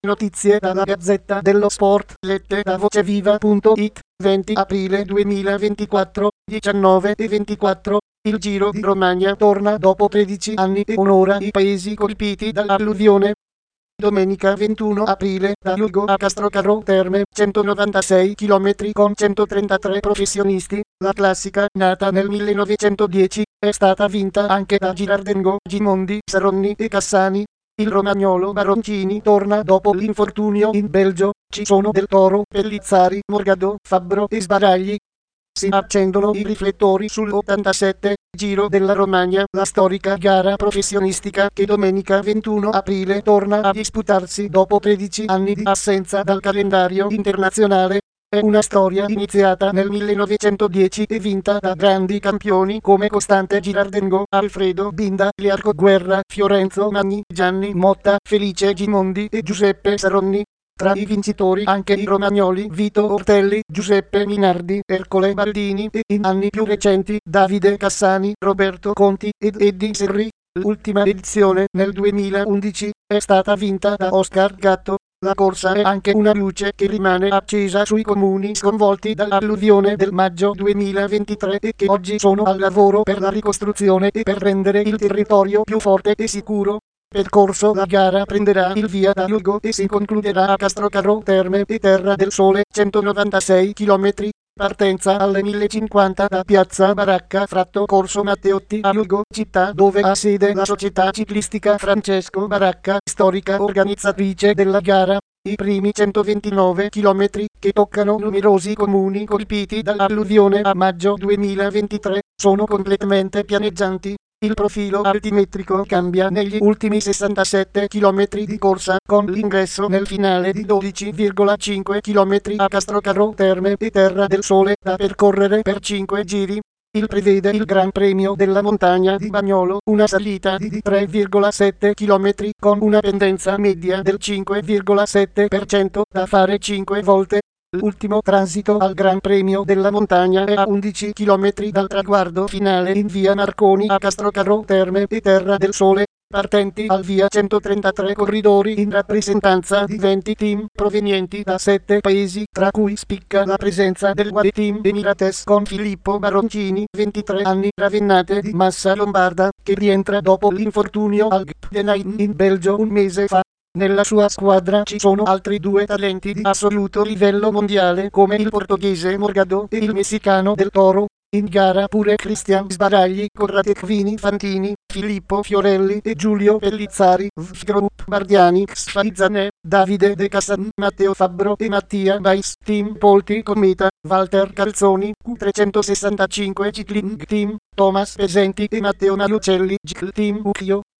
Notizie dalla Gazzetta dello Sport, lette da voceviva.it, 20 aprile 2024, 19:24. Il Giro di Romagna torna dopo 13 anni e onora i paesi colpiti dall'alluvione. Domenica 21 aprile, da Lugo a Castrocaro Terme, 196 km con 133 professionisti. La classica, nata nel 1910, è stata vinta anche da Girardengo, Gimondi, Saronni e Cassani. Il romagnolo Baroncini torna dopo l'infortunio in Belgio. Ci sono Del Toro, Pellizzari, Morgado, Fabbro e Sbaragli. Si accendono i riflettori sull'87 Giro della Romagna, la storica gara professionistica che domenica 21 aprile torna a disputarsi dopo 13 anni di assenza dal calendario internazionale. È una storia iniziata nel 1910 e vinta da grandi campioni come Costante Girardengo, Alfredo Binda, Learco Guerra, Fiorenzo Magni, Gianni Motta, Felice Gimondi e Giuseppe Saronni. Tra i vincitori anche i romagnoli Vito Ortelli, Giuseppe Minardi, Ercole Baldini e in anni più recenti Davide Cassani, Roberto Conti ed Eddie Serri. L'ultima edizione, nel 2011, è stata vinta da Oscar Gatto. La corsa è anche una luce che rimane accesa sui comuni sconvolti dall'alluvione del maggio 2023 e che oggi sono al lavoro per la ricostruzione e per rendere il territorio più forte e sicuro. Percorso: la gara prenderà il via da Lugo e si concluderà a Castrocaro Terme e Terra del Sole, 196 km. Partenza alle 1050 da Piazza Baracca Fratto Corso Matteotti a Lugo, città dove ha sede la società ciclistica Francesco Baracca, storica organizzatrice della gara. I primi 129 km, che toccano numerosi comuni colpiti dall'alluvione a maggio 2023, sono completamente pianeggianti. Il profilo altimetrico cambia negli ultimi 67 km di corsa, con l'ingresso nel finale di 12,5 km a Castrocaro Terme e Terra del Sole, da percorrere per 5 giri. Il prevede il Gran Premio della Montagna di Bagnolo, una salita di 3,7 km con una pendenza media del 5,7% da fare 5 volte. L'ultimo transito al Gran Premio della Montagna è a 11 km dal traguardo finale in via Marconi a Castrocaro Terme e Terra del Sole. Partenti al via 133 corridori in rappresentanza di 20 team provenienti da 7 paesi, tra cui spicca la presenza del Guade Team Emirates con Filippo Baroncini, 23 anni, ravennate di massa lombarda, che rientra dopo l'infortunio al Gp in Belgio un mese fa. Nella sua squadra ci sono altri 2 talenti di assoluto livello mondiale come il portoghese Morgado e il messicano Del Toro. In gara pure Cristian Sbaragli, Corrado Vini Fantini, Filippo Fiorelli e Giulio Pellizzari, Vgroup Bardiani, Xfaizane, Davide De Cassan, Matteo Fabbro e Mattia Bais, Team Polti Cometa, Walter Calzoni, Q365 Cycling Team, Thomas Pesenti e Matteo Malucelli, GICL Team Ucchio.